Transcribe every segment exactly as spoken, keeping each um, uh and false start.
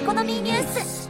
コノミーニュース。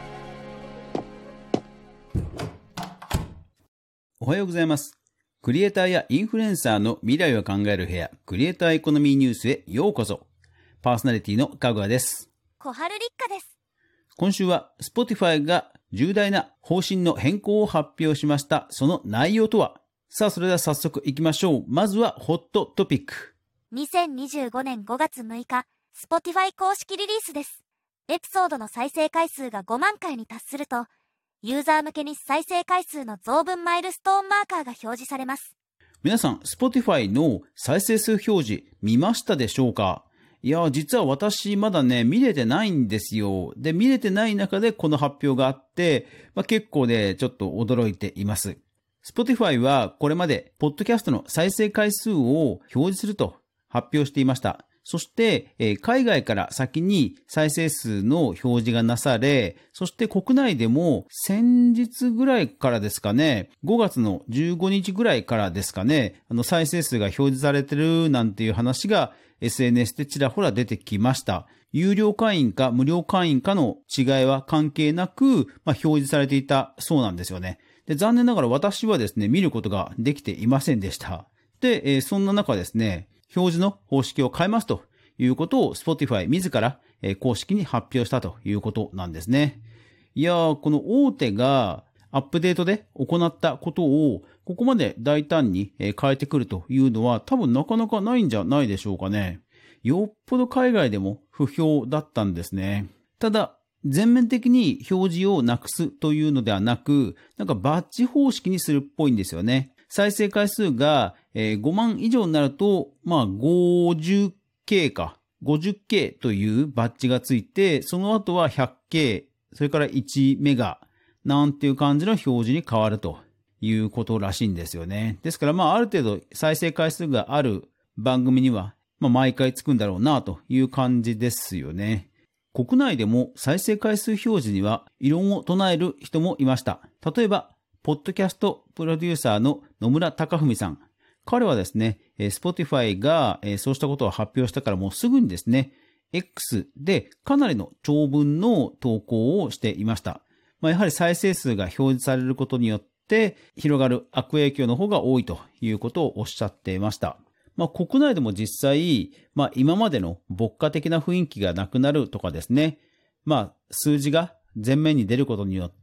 おはようございます。クリエイターやインフルエンサーの未来を考える部屋、クリエイターエコノミーニュースへようこそ。パーソナリティのかぐわです。 小春立花です。 今週は Spotify が重大な方針の変更を発表しました。その内容とは？さあ、それでは早速行きましょう。まずはホットトピック。 にせんにじゅうごねんごがつむいか、Spotify 公式リリースです。エピソードの再生回数がごまんかいに達すると、ユーザー向けに再生回数の増分マイルストーンマーカーが表示されます。 皆さん、Spotify の再生数表示見ましたでしょうか？いや、実は私まだね、見れてないんですよ。で、見れてない中でこの発表があって、まあ、結構ね、ちょっと驚いています。Spotify はこれまで、ポッドキャストの再生回数を表示すると発表していました。そして、えー、海外から先に再生数の表示がなされ、そして国内でも先日ぐらいからですかね、ごがつのじゅうごにちぐらいからですかね、あの再生数が表示されてるなんていう話が エスエヌエス でちらほら出てきました。有料会員か無料会員かの違いは関係なく、まあ、表示されていたそうなんですよね。で、残念ながら私はですね、見ることができていませんでした。で、えー、そんな中ですね、表示の方式を変えますということを Spotify 自ら公式に発表したということなんですね。いやー、この大手がアップデートで行ったことをここまで大胆に変えてくるというのは多分なかなかないんじゃないでしょうかね。よっぽど海外でも不評だったんですね。ただ、全面的に表示をなくすというのではなく、なんかバッジ方式にするっぽいんですよね。再生回数がごまん以上になると、まあ ごじゅっケー か ごじゅっケー というバッジがついて、その後は ひゃくケー、それからいちメガなんていう感じの表示に変わるということらしいんですよね。ですからまあある程度再生回数がある番組には、まあ毎回つくんだろうなという感じですよね。国内でも再生回数表示には異論を唱える人もいました。例えば、ポッドキャストプロデューサーの野村貴文さん。彼はですね、Spotify がそうしたことを発表したからもうすぐにですね、X でかなりの長文の投稿をしていました。まあ、やはり再生数が表示されることによって広がる悪影響の方が多いということをおっしゃっていました。まあ、国内でも実際、まあ、今までの牧歌的な雰囲気がなくなるとかですね、まあ、数字が前面に出ることによって、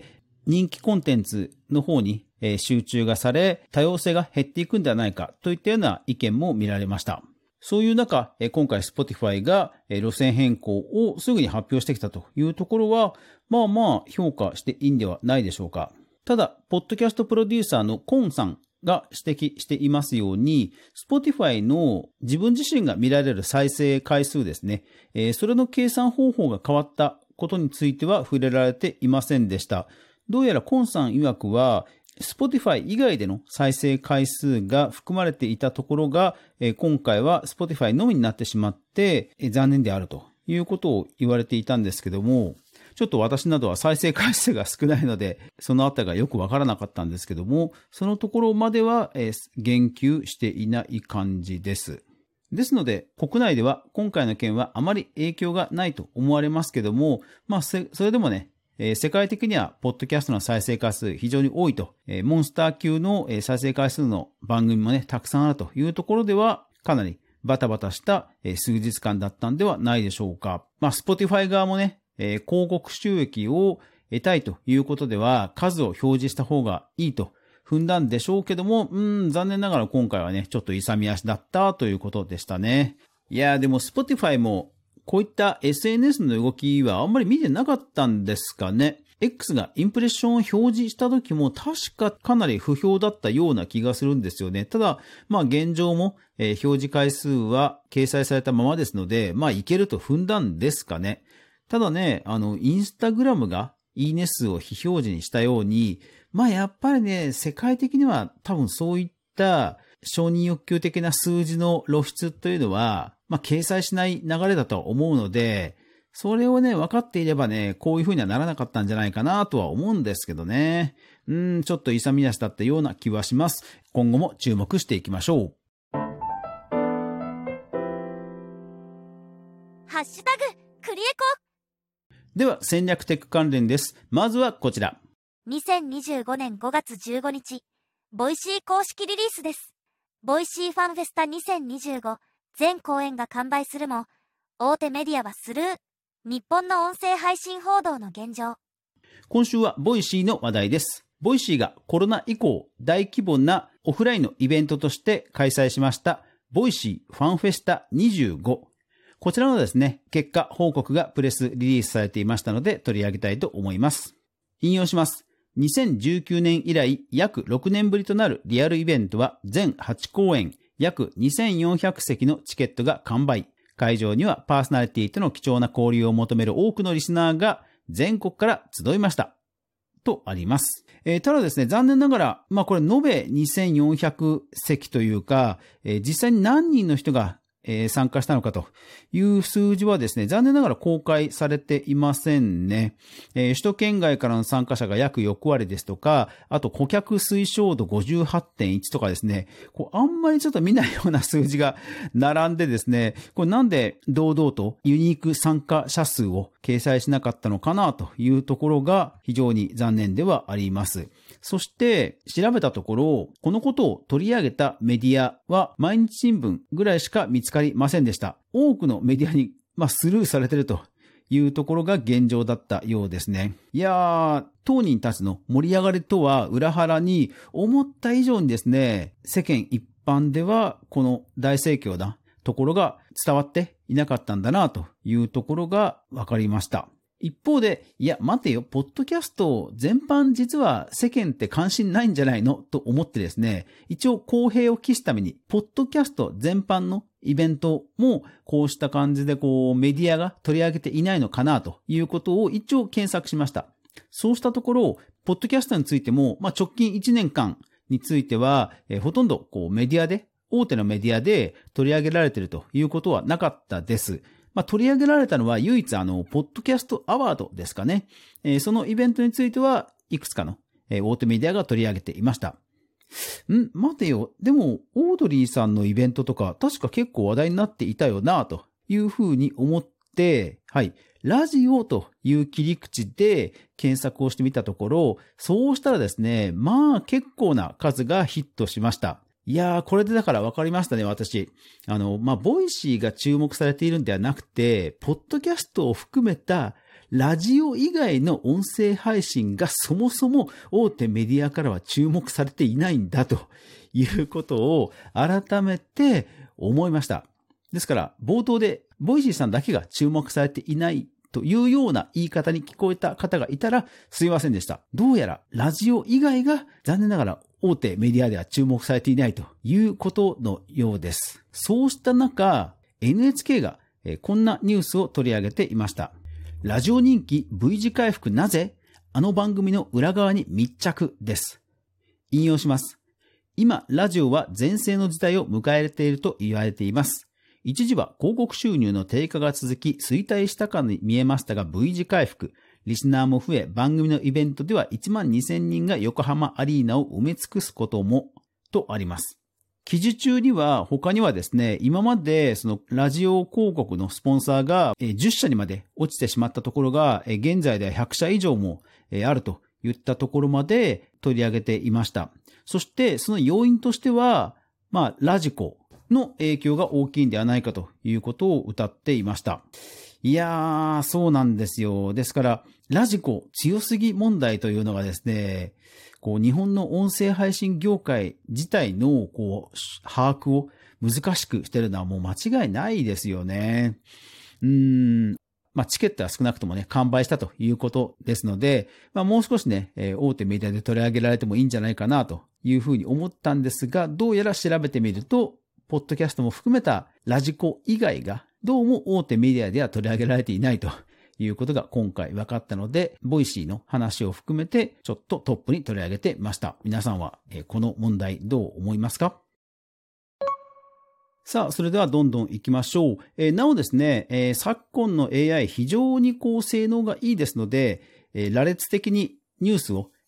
人気コンテンツの方に集中がされ、多様性が減っていくんではないかといったような意見も見られました。そういう中、今回 Spotify が路線変更をすぐに発表してきたというところは、まあまあ評価していいんではないでしょうか。ただ、ポッドキャストプロデューサーのコンさんが指摘していますように、Spotify の自分自身が見られる再生回数ですね、それの計算方法が変わったことについては触れられていませんでした。どうやらコンさん曰くは、Spotify 以外での再生回数が含まれていたところが、今回は Spotify のみになってしまって残念であるということを言われていたんですけども、ちょっと私などは再生回数が少ないので、そのあたりがよくわからなかったんですけども、そのところまでは言及していない感じです。ですので、国内では今回の件はあまり影響がないと思われますけども、まあ、それでもね、世界的にはポッドキャストの再生回数非常に多いと、モンスター級の再生回数の番組もね、たくさんあるというところでは、かなりバタバタした数日間だったんではないでしょうか。まあ、Spotify 側もね、広告収益を得たいということでは、数を表示した方がいいと踏んだんでしょうけども、うーん、残念ながら今回はね、ちょっと勇み足だったということでしたね。いやー、でも Spotify も、こういった エスエヌエス の動きはあんまり見てなかったんですかね。X がインプレッションを表示した時も確かかなり不評だったような気がするんですよね。ただ、まあ現状も、えー、表示回数は掲載されたままですので、まあいけると踏んだんですかね。ただね、あの、インスタグラムがいいね数を非表示にしたように、まあやっぱりね、世界的には多分そういった承認欲求的な数字の露出というのは、まあ掲載しない流れだとは思うので、それをね、分かっていればね、こういう風にはならなかったんじゃないかなとは思うんですけどね。うーん、ちょっと勇み足だったような気はします。今後も注目していきましょう。 ハッシュタグ、クリエコ。 では戦略テック関連です。まずはこちら。 にせんにじゅうごねんごがつじゅうごにち、ボイシー公式リリースです。ボイシーファンフェスタにせんにじゅうご全公演が完売するも、大手メディアはスルー。日本の音声配信報道の現状。 今週はボイシーの話題です。ボイシーがコロナ以降大規模なオフラインのイベントとして開催しましたボイシーファンフェスタにじゅうご。こちらのですね、結果報告がプレスリリースされていましたので取り上げたいと思います。引用します。にせんじゅうきゅうねん以来約ろくねんぶりとなるリアルイベントは全はちこうえん、約にせんよんひゃくせきのチケットが完売。会場にはパーソナリティとの貴重な交流を求める多くのリスナーが全国から集いました。とあります。えー、ただですね、残念ながら、まあこれ延べにせんよんひゃくせきというか、えー、実際に何人の人がえー、参加したのかという数字はですね、残念ながら公開されていませんね。えー、首都圏外からの参加者が約よくわりですとか、あと顧客推奨度 ごじゅうはちてんいち とかですね、こうあんまりちょっと見ないような数字が並んでですね、これなんで堂々とユニーク参加者数を掲載しなかったのかなというところが非常に残念ではあります。そして調べたところ、このことを取り上げたメディアは毎日新聞ぐらいしか見つかりませんでした。多くのメディアに、まあ、スルーされているというところが現状だったようですね。いやー、当人たちの盛り上がりとは裏腹に思った以上にですね、世間一般ではこの大盛況なところが伝わっていなかったんだなというところが分かりました。一方で、いや、待てよ、ポッドキャスト全般実は世間って関心ないんじゃないのと思ってですね、一応公平を期すために、ポッドキャスト全般のイベントもこうした感じでこうメディアが取り上げていないのかなということを一応検索しました。そうしたところ、ポッドキャストについても、まあ、直近いちねんかんについては、えー、ほとんどこうメディアで、大手のメディアで取り上げられているということはなかったです。まあ、取り上げられたのは唯一あの、ポッドキャストアワードですかね。えー、そのイベントについてはいくつかの、えー、大手メディアが取り上げていました。ん待てよ。でも、オードリーさんのイベントとか確か結構話題になっていたよなというふうに思って、はい。ラジオという切り口で検索をしてみたところ、そうしたらですね、まあ結構な数がヒットしました。いやー、これでだから分かりましたね、私。あの、まあ、ボイシーが注目されているんではなくて、ポッドキャストを含めたラジオ以外の音声配信がそもそも大手メディアからは注目されていないんだということを改めて思いました。ですから、冒頭でボイシーさんだけが注目されていないというような言い方に聞こえた方がいたらすいませんでした。どうやらラジオ以外が残念ながら大手メディアでは注目されていないということのようです。そうした中、エヌエイチケー がこんなニュースを取り上げていました。ラジオ人気 V 字回復なぜ？あの番組の裏側に密着です。引用します。今、ラジオは全盛の時代を迎えていると言われています。一時は広告収入の低下が続き衰退したかに見えましたが V 字回復。リスナーも増え、番組のイベントではいちまんにせんにんが横浜アリーナを埋め尽くすことも、とあります。記事中には他にはですね、今までそのラジオ広告のスポンサーがじゅっしゃにまで落ちてしまったところが、現在ではひゃくしゃ以上もあるといったところまで取り上げていました。そしてその要因としては、まあ、ラジコの影響が大きいんではないかということを謳っていました。いやー、そうなんですよ。ですから、ラジコ強すぎ問題というのがですね、こう、日本の音声配信業界自体の、こう、把握を難しくしているのはもう間違いないですよね。うーん。まあ、チケットは少なくともね、完売したということですので、まあ、もう少しね、えー、大手メディアで取り上げられてもいいんじゃないかなというふうに思ったんですが、どうやら調べてみると、ポッドキャストも含めたラジコ以外が、どうも大手メディアでは取り上げられていないということが今回分かったので、ボイシーの話を含めてちょっとトップに取り上げてみました。皆さんはこの問題どう思いますか？さあ、それではどんどん行きましょう。えー、なおですね、えー、昨今の エーアイ 非常にこう性能がいいですので、えー、羅列的にニュースを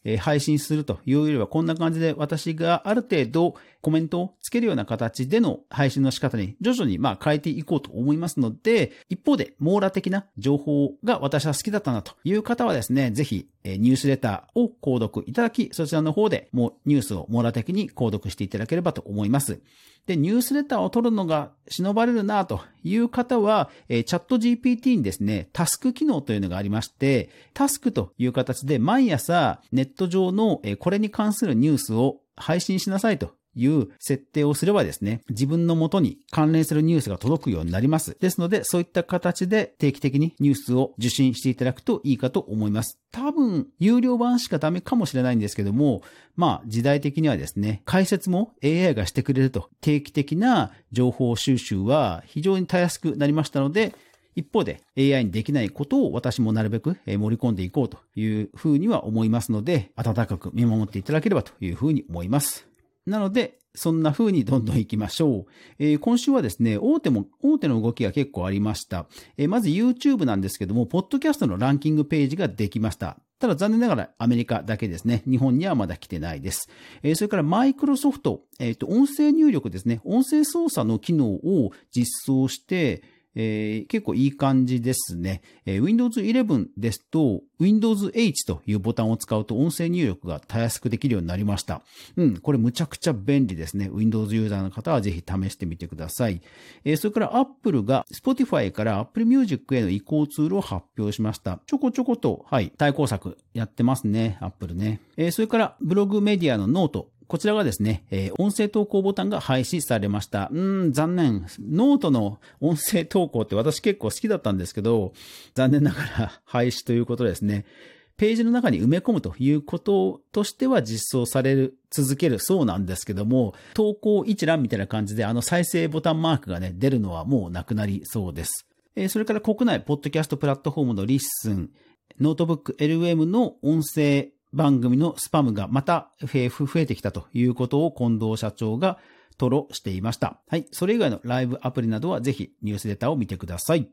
えー、配信するというよりは、こんな感じで私がある程度コメントをつけるような形での配信の仕方に徐々にまあ変えていこうと思いますので、一方で網羅的な情報が私は好きだったなという方はですね、ぜひニュースレターを購読いただき、そちらの方でもうニュースを網羅的に購読していただければと思います。で、ニュースレターを取るのが忍ばれるなという方は、えー、チャット ジーピーティー にですね、タスク機能というのがありまして、タスクという形で毎朝ネット上の、えー、これに関するニュースを配信しなさいという設定をすればですね、自分の元に関連するニュースが届くようになります。ですので、そういった形で定期的にニュースを受信していただくといいかと思います。多分、有料版しかダメかもしれないんですけども、まあ、時代的にはですね、解説も エーアイ がしてくれると、定期的な情報収集は非常にたやすくなりましたので、一方で エーアイ にできないことを私もなるべく盛り込んでいこうというふうには思いますので、温かく見守っていただければというふうに思います。なので、そんな風にどんどん行きましょう。えー、今週はですね、大手も、大手の動きが結構ありました。えー、まず YouTube なんですけども、ポッドキャストのランキングページができました。ただ残念ながらアメリカだけですね。日本にはまだ来てないです。えー、それからマイクロソフト、えっと、音声入力ですね。音声操作の機能を実装して、えー、結構いい感じですね。えー、Windows イレブン ですと Windows エイチ というボタンを使うと音声入力がたやすくできるようになりました。うん、これむちゃくちゃ便利ですね。Windows ユーザーの方はぜひ試してみてください。えー、それから Apple が Spotify から Apple Music への移行ツールを発表しました。ちょこちょこと、はい、対抗策やってますね。Apple ね。えー、それからブログメディアのノート。こちらがですね、えー、音声投稿ボタンが廃止されました。うーん、残念。ノートの音声投稿って私結構好きだったんですけど、残念ながら廃止ということですね。ページの中に埋め込むということとしては実装される、続けるそうなんですけども、投稿一覧みたいな感じであの再生ボタンマークがね、出るのはもうなくなりそうです。えー、それから国内ポッドキャストプラットフォームのリッスン、ノートブック エルエム の音声番組のスパムがまた増えてきたということを近藤社長が吐露していました。はい。それ以外のライブアプリなどはぜひニュースレターを見てください。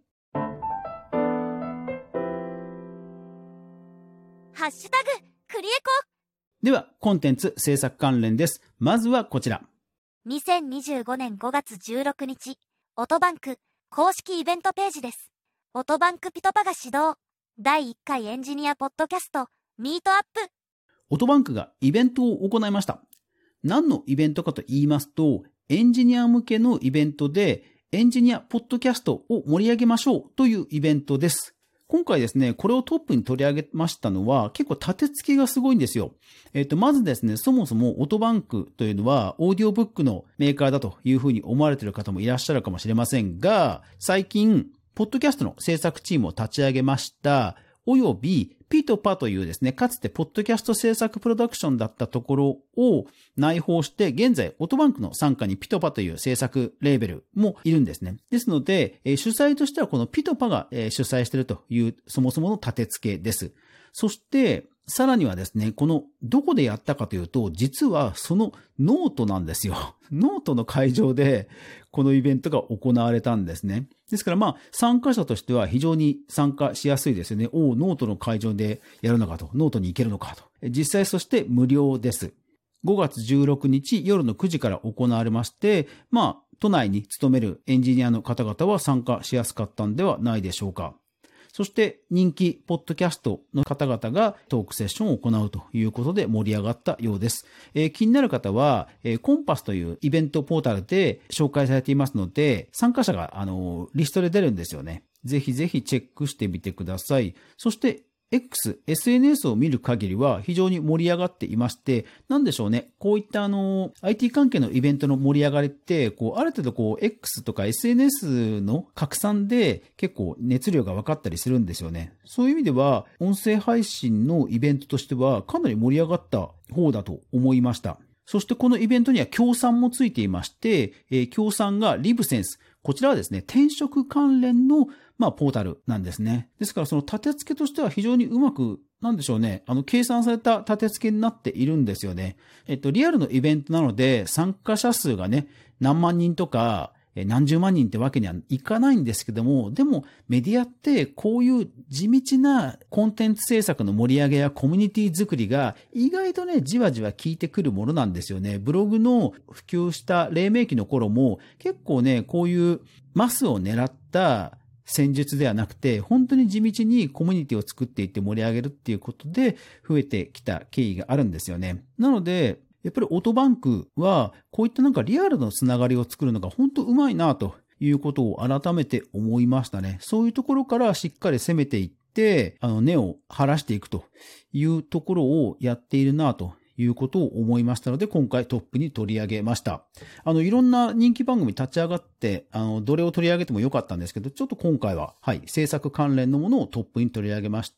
ハッシュタグクリエコ。 では、コンテンツ制作関連です。まずはこちら。 にせんにじゅうごねんごがつじゅうろくにち、オトバンク公式イベントページです。オトバンクピトパが始動。だいいっかいエンジニアポッドキャストミートアップ。 オトバンクがイベントを行いました。何のイベントかと言いますと、エンジニア向けのイベントでエンジニアポッドキャストを盛り上げましょうというイベントです。今回ですね、これをトップに取り上げましたのは結構立て付けがすごいんですよ。えっと、まずですね、そもそもオトバンクというのはオーディオブックのメーカーだというふうに思われている方もいらっしゃるかもしれませんが、最近、ポッドキャストの制作チームを立ち上げました、およびピトパというですね、かつてポッドキャスト制作プロダクションだったところを内包して、現在オトバンクの傘下にピトパという制作レーベルもいるんですね。ですので、えー、主催としてはこのピトパが、えー、主催しているというそもそもの立て付けです。そして、さらにはですね、このどこでやったかというと、実はそのノートなんですよ。ノートの会場でこのイベントが行われたんですね。ですからまあ参加者としては非常に参加しやすいですよね。おお、ノートの会場でやるのかと、ノートに行けるのかと。実際そして無料です。ごがつじゅうろくにち夜のくじから行われまして、まあ都内に勤めるエンジニアの方々は参加しやすかったんではないでしょうか。そして人気ポッドキャストの方々がトークセッションを行うということで盛り上がったようです。えー、気になる方は、えー、コンパスというイベントポータルで紹介されていますので、参加者があのリストで出るんですよね。ぜひぜひチェックしてみてください。そしてX、エスエヌエス を見る限りは非常に盛り上がっていまして、なんでしょうね。こういったあの、アイティー 関係のイベントの盛り上がりって、こう、ある程度こう、X とか エスエヌエス の拡散で結構熱量が分かったりするんですよね。そういう意味では、音声配信のイベントとしてはかなり盛り上がった方だと思いました。そしてこのイベントには協賛もついていまして、えー、協賛がリブセンス。こちらはですね、転職関連のまあ、ポータルなんですね。ですから、その立て付けとしては非常にうまく、なんでしょうね、あの、計算された立て付けになっているんですよね。えっと、リアルのイベントなので、参加者数がね、何万人とか、 何十万人ってわけにはいかないんですけども、でもメディアってこういう地道なコンテンツ制作の盛り上げやコミュニティ作りが意外とね、じわじわ効いてくるものなんですよね。ブログの普及した黎明期の頃も結構ね、こういうマスを狙った戦術ではなくて、本当に地道にコミュニティを作っていって盛り上げるっていうことで増えてきた経緯があるんですよね。なので、やっぱりオートバンクはこういったなんかリアルのつながりを作るのが本当うまいなということを改めて思いましたね。そういうところからしっかり攻めていって、あの根を張らしていくというところをやっているなということを思いましたので、今回トップに取り上げました。あの、いろんな人気番組立ち上がって、あの、どれを取り上げてもよかったんですけど、ちょっと今回は、はい、制作関連のものをトップに取り上げまして、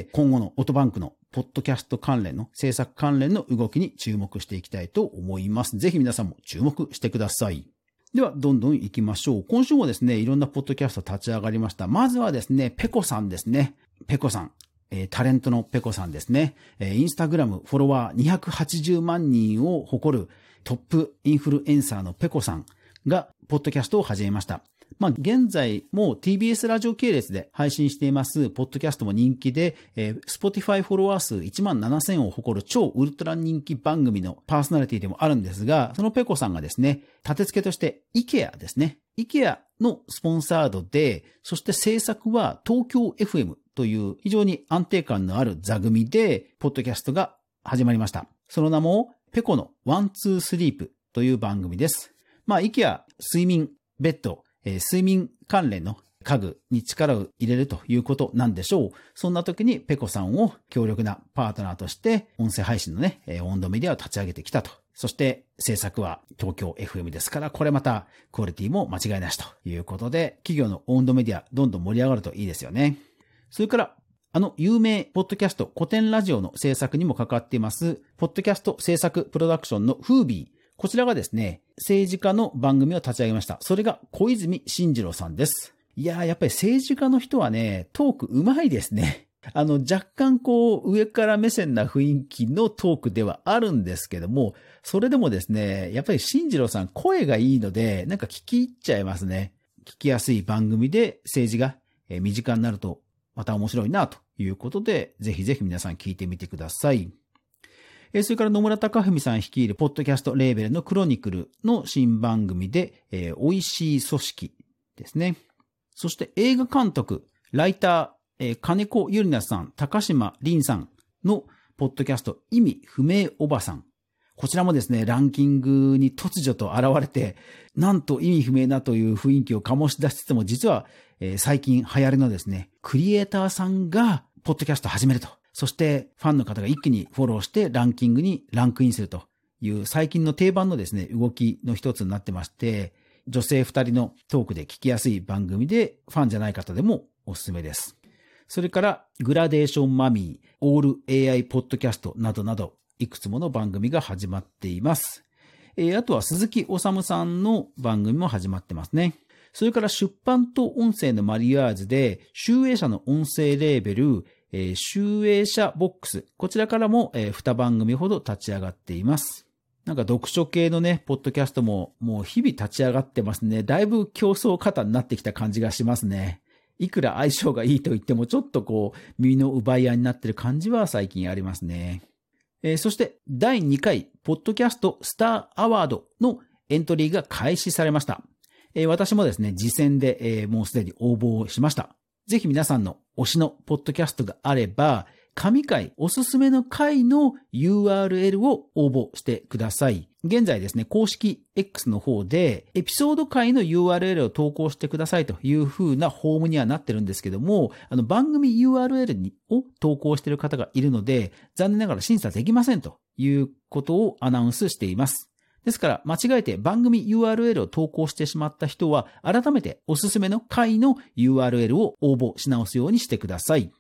今後のオートバンクのポッドキャスト関連の、制作関連の動きに注目していきたいと思います。ぜひ皆さんも注目してください。では、どんどん行きましょう。今週もですね、いろんなポッドキャスト立ち上がりました。まずはですね、ペコさんですね。ペコさん。えー、タレントのペコさんですね。えー、インスタグラムフォロワーにひゃくはちじゅうまんにんを誇るトップインフルエンサーのペコさんがポッドキャストを始めました。まあ、現在も ティービーエス ラジオ系列で配信していますポッドキャストも人気で、えー、Spotify フォロワー数いちまんななせんを誇る超ウルトラ人気番組のパーソナリティでもあるんですが、そのペコさんがですね、立て付けとして IKEA ですね。IKEA のスポンサードで、そして制作は東京 エフエムという非常に安定感のある座組で、ポッドキャストが始まりました。その名も、ペコのワンツースリープという番組です。まあ、IKEA、睡眠、ベッド、えー、睡眠関連の家具に力を入れるということなんでしょう。そんな時にペコさんを強力なパートナーとして、音声配信のね、えー、温度メディアを立ち上げてきたと。そして制作は東京 エフエム ですから、これまたクオリティも間違いなしということで、企業の温度メディアどんどん盛り上がるといいですよね。それから、あの有名ポッドキャスト古典ラジオの制作にも関わっています、ポッドキャスト制作プロダクションのフービー。こちらがですね、政治家の番組を立ち上げました。それが小泉進次郎さんです。いやー、やっぱり政治家の人はね、トークうまいですね。あの、若干こう、上から目線な雰囲気のトークではあるんですけども、それでもですね、やっぱり進次郎さん声がいいので、なんか聞き入っちゃいますね。聞きやすい番組で政治が身近になると、また面白いなということで、ぜひぜひ皆さん聞いてみてください。それから野村貴文さん率いるポッドキャストレーベルのクロニクルの新番組で、えー、美味しい組織ですね。そして映画監督、ライター、えー、金子ゆりなさん、高島凛さんのポッドキャスト意味不明おばさん。こちらもですね、ランキングに突如と現れて、なんと意味不明なという雰囲気を醸し出しつつも、実は、えー、最近流行りのですね、クリエイターさんがポッドキャストを始めると。そしてファンの方が一気にフォローしてランキングにランクインするという最近の定番のですね、動きの一つになってまして、女性二人のトークで聞きやすい番組でファンじゃない方でもおすすめです。それからグラデーションマミー、オール エーアイ ポッドキャストなどなどいくつもの番組が始まっています。えー、あとは鈴木おさむさんの番組も始まってますね。それから出版と音声のマリアージュで集英社の音声レーベルえー、集英社ボックス。こちらからも、えー、に番組ほど立ち上がっています。なんか読書系のね、ポッドキャストももう日々立ち上がってますね。だいぶ競争方になってきた感じがしますね。いくら相性がいいと言ってもちょっとこう、耳の奪い合いになってる感じは最近ありますね。えー、そしてだいにかい、ポッドキャストスターアワードのエントリーが開始されました。えー、私もですね、次戦で、えー、もうすでに応募をしました。ぜひ皆さんの推しのポッドキャストがあれば、神回おすすめの回の ユーアールエル を応募してください。現在ですね、公式 X の方でエピソード回の ユーアールエル を投稿してくださいという風なフォームにはなってるんですけども、あの番組 ユーアールエル にを投稿している方がいるので、残念ながら審査できませんということをアナウンスしています。ですから間違えて番組 ユーアールエル を投稿してしまった人は改めておすすめの回の ユーアールエル を応募し直すようにしてください。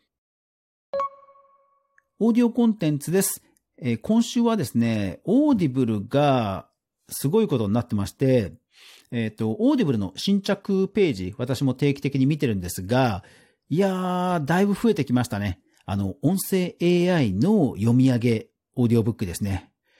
オーディオコンテンツです。えー、今週はですね、オーディブルがすごいことになってまして、えっと、オーディブルの新着ページ、私も定期的に見てるんですが、いやー、だいぶ増えてきましたね。あの、音声 エーアイ の読み上げオーディオブックですね。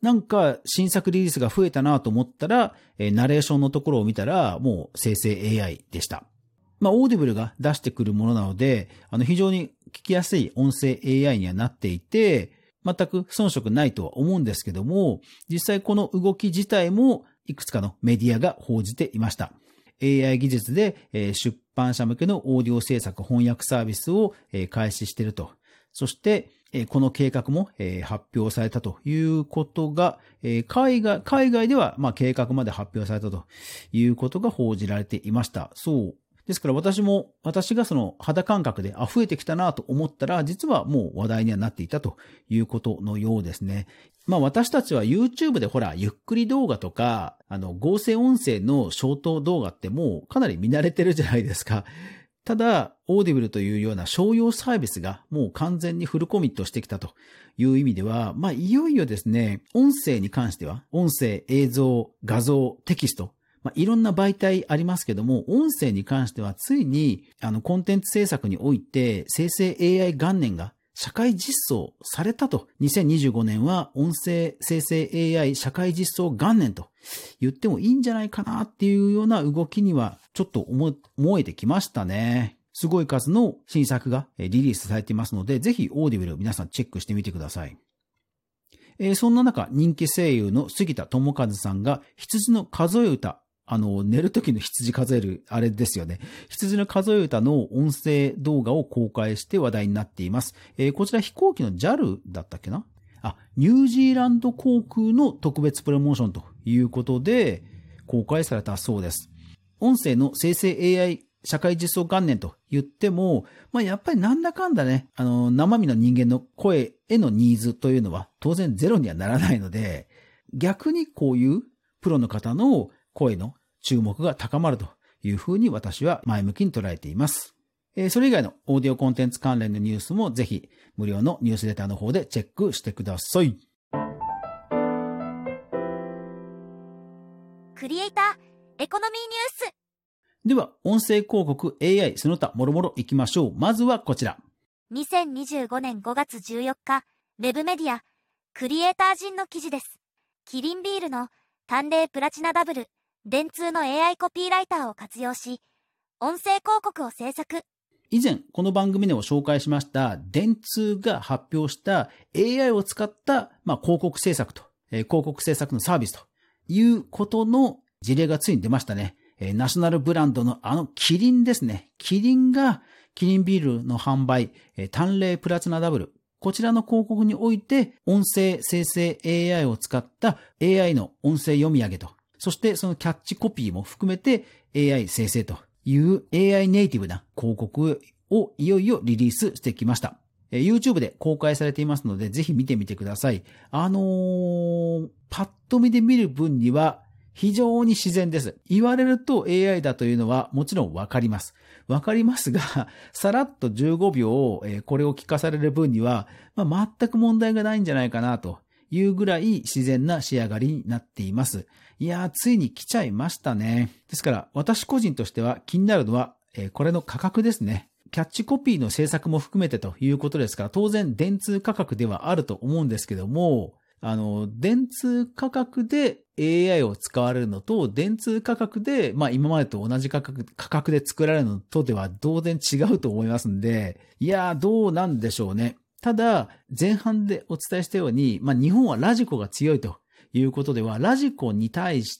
なんか新作リリースが増えたなと思ったら、えー、ナレーションのところを見たらもう生成 エーアイ でした。まあ、オーディブルが出してくるものなので、あの非常に聞きやすい音声 エーアイ にはなっていて、全く遜色ないとは思うんですけども、実際この動き自体もいくつかのメディアが報じていました。エーアイ 技術で、えー、出版社向けのオーディオ制作翻訳サービスを、えー、開始していると。そして、えー、この計画も、えー、発表されたということが、えー、海外、海外では、まあ、計画まで発表されたということが報じられていました。そう。ですから私も、私がその肌感覚で、あ、増えてきたなと思ったら、実はもう話題にはなっていたということのようですね。まあ私たちは YouTube でほら、ゆっくり動画とか、あの、合成音声のショート動画ってもうかなり見慣れてるじゃないですか。ただ、オーディブルというような商用サービスがもう完全にフルコミットしてきたという意味では、まあいよいよですね、音声に関しては、音声、映像、画像、テキスト、まあ、いろんな媒体ありますけども、音声に関してはついに、あの、コンテンツ制作において、生成 エーアイ 元年が社会実装されたと。にせんにじゅうごねんは音声生成 エーアイ 社会実装元年と言ってもいいんじゃないかなっていうような動きには、ちょっと思、思えてきましたね。すごい数の新作がリリースされていますので、ぜひオーディブル皆さんチェックしてみてください。えー、そんな中、人気声優の杉田智和さんが羊の数え歌、あの、寝る時の羊数える、あれですよね。羊の数え歌の音声動画を公開して話題になっています。えー、こちら飛行機の ジャル だったっけな？あ、ニュージーランド航空の特別プロモーションということで公開されたそうです。音声の生成 エーアイ 社会実装元年と言っても、まあやっぱりなんだかんだね、あの、生身の人間の声へのニーズというのは当然ゼロにはならないので、逆にこういうプロの方の声の注目が高まるというふうに私は前向きに捉えています。えー、それ以外のオーディオコンテンツ関連のニュースもぜひ無料のニュースレターの方でチェックしてください。 クリエイターエコノミーニュース。 では、音声広告 エーアイ その他もろもろいきましょう。まずはこちら。 にせんにじゅうごねんごがつじゅうよっか、ウェブメディア、クリエイター人の記事です。キリンビールの淡麗プラチナダブル、電通の エーアイ コピーライターを活用し、音声広告を制作。 以前、この番組でも紹介しました、電通が発表した エーアイ を使った、まあ、広告制作と、えー、広告制作のサービスということの事例がついに出ましたね。えー、ナショナルブランドのあのキリンですね。キリンが、キリンビールの販売、えー、淡麗プラチナダブル。こちらの広告において、音声生成 エーアイ を使った エーアイ の音声読み上げと、そしてそのキャッチコピーも含めて エーアイ 生成という エーアイ ネイティブな広告をいよいよリリースしてきました。YouTube で公開されていますのでぜひ見てみてください。あのー、パッと見で見る分には非常に自然です。言われると エーアイ だというのはもちろんわかります。わかりますが、さらっとじゅうごびょうこれを聞かされる分には、まあ、全く問題がないんじゃないかなというぐらい自然な仕上がりになっています。いやー、ついに来ちゃいましたね。ですから私個人としては気になるのは、えー、これの価格ですね。キャッチコピーの制作も含めてということですから当然電通価格ではあると思うんですけども、あの、電通価格で エーアイ を使われるのと、電通価格で、まあ今までと同じ価格、価格で作られるのとでは当然違うと思いますんで、いやーどうなんでしょうね。ただ、前半でお伝えしたように、まあ日本はラジコが強いということでは、ラジコに対して、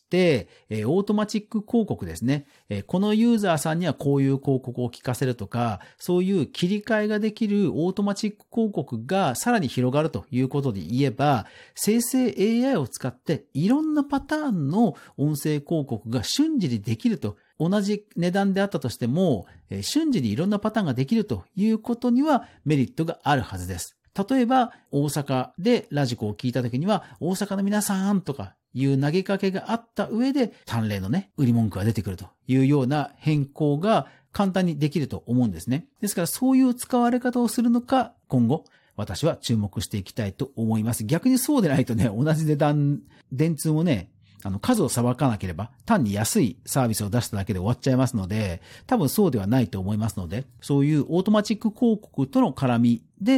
えー、オートマチック広告ですね、えー。このユーザーさんにはこういう広告を聞かせるとか、そういう切り替えができるオートマチック広告がさらに広がるということで言えば、生成 エーアイ を使っていろんなパターンの音声広告が瞬時にできると。同じ値段であったとしても、えー、瞬時にいろんなパターンができるということにはメリットがあるはずです。例えば、大阪でラジコを聞いたときには、大阪の皆さんとかいう投げかけがあった上で、淡麗のね、売り文句が出てくるというような変更が簡単にできると思うんですね。ですからそういう使われ方をするのか、今後、私は注目していきたいと思います。逆にそうでないとね、同じ値段、電通もね、あの、数をさばかなければ、単に安いサービスを出しただけで終わっちゃいますので、多分そうではないと思いますので、そういうオートマチック広告との絡みで、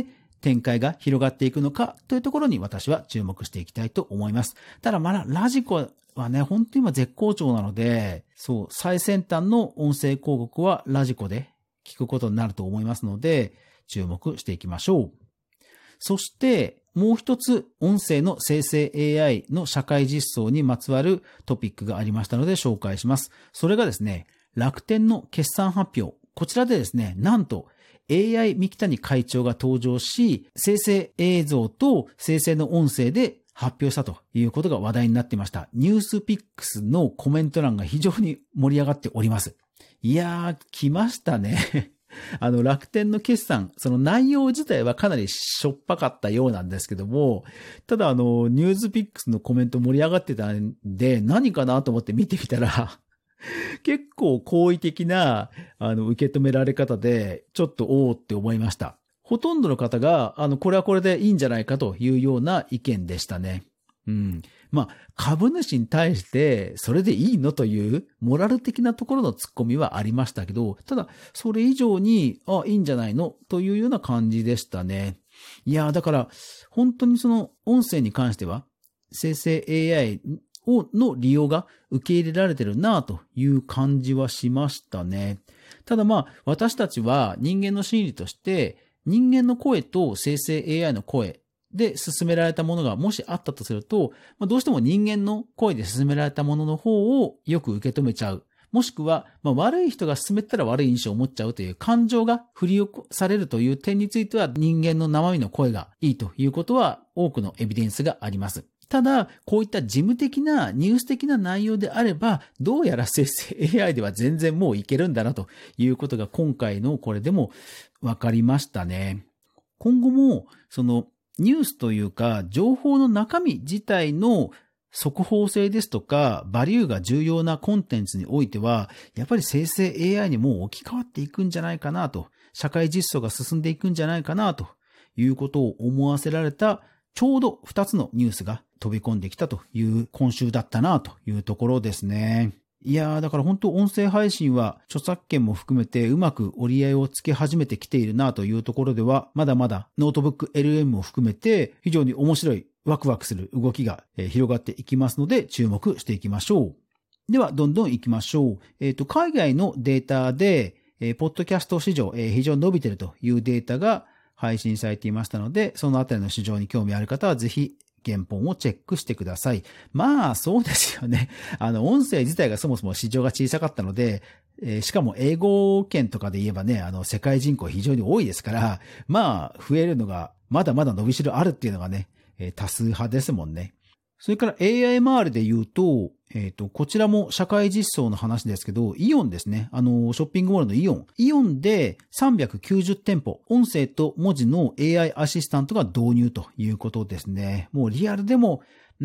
展開が広がっていくのかというところに私は注目していきたいと思います。ただまだラジコはね、本当に今絶好調なので、そう、最先端の音声広告はラジコで聞くことになると思いますので、注目していきましょう。そして、もう一つ、音声の生成 エーアイ の社会実装にまつわるトピックがありましたので紹介します。それがですね、楽天の決算発表。こちらでですね、なんと エーアイ 三木谷会長が登場し、生成映像と生成の音声で発表したということが話題になっていました。ニュースピックスのコメント欄が非常に盛り上がっております。いやー、来ましたね。あの、楽天の決算、その内容自体はかなりしょっぱかったようなんですけども、ただあの、ニュースピックスのコメント盛り上がってたんで、何かなと思って見てみたら、結構好意的な、あの、受け止められ方で、ちょっとおーって思いました。ほとんどの方が、あの、これはこれでいいんじゃないかというような意見でしたね。うん。まあ、株主に対して、それでいいのという、モラル的なところの突っ込みはありましたけど、ただ、それ以上に、あ、いいんじゃないのというような感じでしたね。いや、だから、本当にその、音声に関しては、生成 エーアイ を、の利用が受け入れられてるなという感じはしましたね。ただまあ、私たちは人間の心理として、人間の声と生成 エーアイ の声、で進められたものがもしあったとすると、まあ、どうしても人間の声で進められたものの方をよく受け止めちゃう。もしくは、まあ、悪い人が進めたら悪い印象を持っちゃうという感情が振り起こされるという点については人間の生身の声がいいということは多くのエビデンスがあります。ただ、こういった事務的なニュース的な内容であれば、どうやら生成 エーアイ では全然もういけるんだなということが今回のこれでも分かりましたね。今後も、その、ニュースというか、情報の中身自体の速報性ですとか、バリューが重要なコンテンツにおいては、やっぱり生成 エーアイ にもう置き換わっていくんじゃないかなと、社会実装が進んでいくんじゃないかなということを思わせられた、ちょうどふたつのニュースが飛び込んできたという今週だったなというところですね。いやー、だから本当音声配信は著作権も含めてうまく折り合いをつけ始めてきているなというところでは、まだまだノートブック エルエム を含めて非常に面白いワクワクする動きが広がっていきますので注目していきましょう。ではどんどん行きましょう。えっと、海外のデータで、えー、ポッドキャスト市場、えー、非常に伸びているというデータが配信されていましたので、そのあたりの市場に興味ある方はぜひ原本をチェックしてください。まあ、そうですよね。あの、音声自体がそもそも市場が小さかったので、えー、しかも英語圏とかで言えばね、あの、世界人口非常に多いですから、まあ、増えるのが、まだまだ伸びしろあるっていうのがね、えー、多数派ですもんね。それから エーアイ 周りで言うと、えっと、こちらも社会実装の話ですけど、イオンですね。あの、ショッピングモールのイオン。イオンでさんびゃくきゅうじゅうてんぽ、音声と文字の エーアイ アシスタントが導入ということですね。もうリアルでも、うん、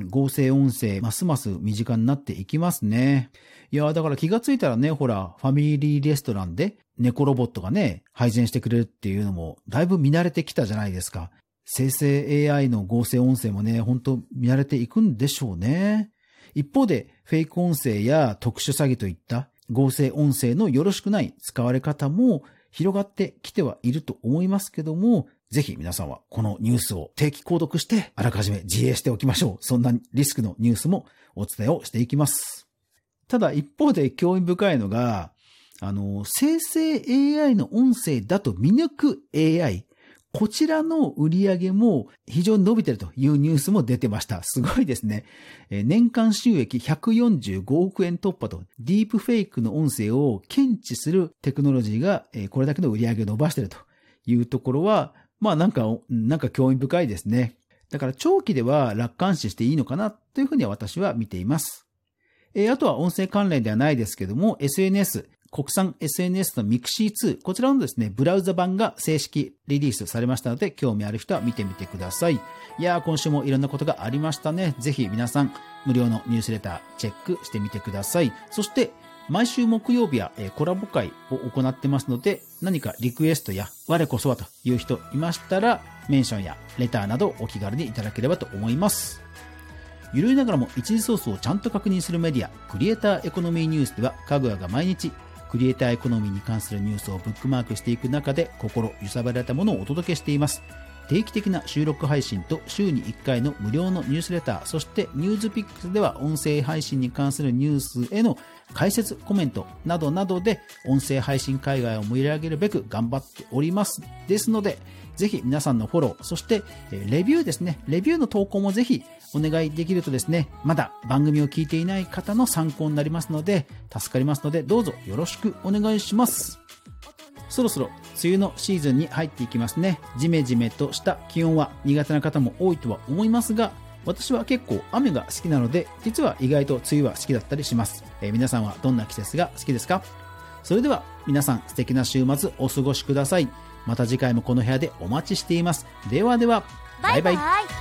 合成音声、ますます身近になっていきますね。いや、だから気がついたらね、ほら、ファミリーレストランで猫ロボットがね、配膳してくれるっていうのも、だいぶ見慣れてきたじゃないですか。生成 エーアイ の合成音声もね、本当見慣れていくんでしょうね。一方で、フェイク音声や特殊詐欺といった合成音声のよろしくない使われ方も広がってきてはいると思いますけども、ぜひ皆さんはこのニュースを定期購読してあらかじめ自衛しておきましょう。そんなリスクのニュースもお伝えをしていきます。ただ一方で興味深いのが、あの、生成 エーアイ の音声だと見抜く エーアイ。こちらの売り上げも非常に伸びているというニュースも出てました。すごいですね。年間収益ひゃくよんじゅうごおくえん突破と、ディープフェイクの音声を検知するテクノロジーがこれだけの売り上げを伸ばしているというところは、まあなんか、なんか興味深いですね。だから長期では楽観視していいのかなというふうには私は見ています。あとは音声関連ではないですけども、エスエヌエス、国産 エスエヌエス の ミクシーツー、こちらのですね、ブラウザ版が正式リリースされましたので、興味ある人は見てみてください。いやー、今週もいろんなことがありましたね。ぜひ皆さん、無料のニュースレターチェックしてみてください。そして、毎週木曜日はコラボ会を行ってますので、何かリクエストや我こそはという人いましたら、メンションやレターなどお気軽にいただければと思います。ゆるいながらも一時ソースをちゃんと確認するメディア、クリエイターエコノミーニュースでは、かぐわが毎日、クリエイターエコノミーに関するニュースをブックマークしていく中で心揺さぶられたものをお届けしています。 定期的な収録配信と週にいっかいの無料のニュースレター、そしてニュースピックスでは音声配信に関するニュースへの解説コメントなどなどで音声配信海外を盛り上げるべく頑張っております。ですのでぜひ皆さんのフォロー、そしてレビューですね、レビューの投稿もぜひお願いできるとですね、まだ番組を聞いていない方の参考になりますので助かりますので、どうぞよろしくお願いします。そろそろ梅雨のシーズンに入っていきますね。ジメジメとした気温は苦手な方も多いとは思いますが、私は結構雨が好きなので、実は意外と梅雨は好きだったりします。えー、皆さんはどんな季節が好きですか？それでは皆さん素敵な週末お過ごしください。また次回もこの部屋でお待ちしています。ではでは、バイバイ。バイバイ。